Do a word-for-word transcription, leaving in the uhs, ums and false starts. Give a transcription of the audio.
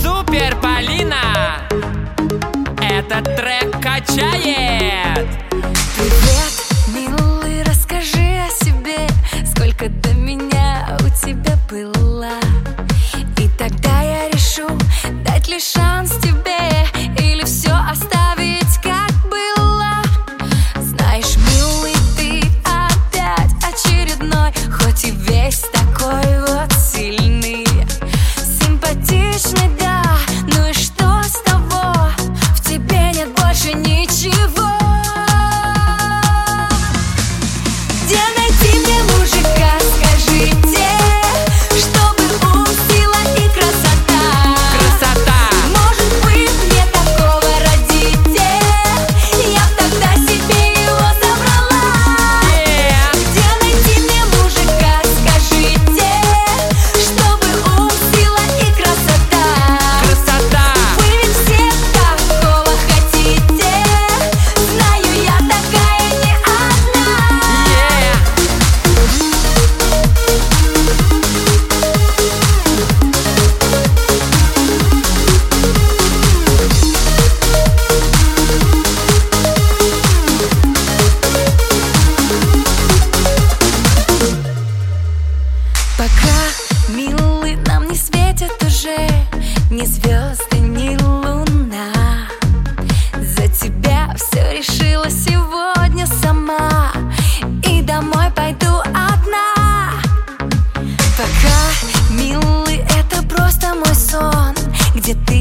Супер Полина! Этот трек качает! Привет, милый, расскажи о себе. Сколько до меня у тебя было? И тогда я решу, дать ли шанс тебе или все оставить как было. Знаешь, милый, ты опять очередной, хоть и весь такой вот сильный, симпатичный, да, ну и что с того? В тебе нет больше ничего. Где найти мне мужика, скажите, чтобы ум, сила и красота? Красота! Может быть, мне такого родите, я б тогда себе его забрала. Yeah. Где найти мне мужика, скажите, чтобы ум, сила и красота? Красота! Вы ведь все такого хотите, знаю, я такая не одна. Yeah. Пока, милый, нам не светит уже ни звезды, ни луна. За тебя все решила сегодня сама, и домой пойду одна. Пока, милый, это просто мой сон, где ты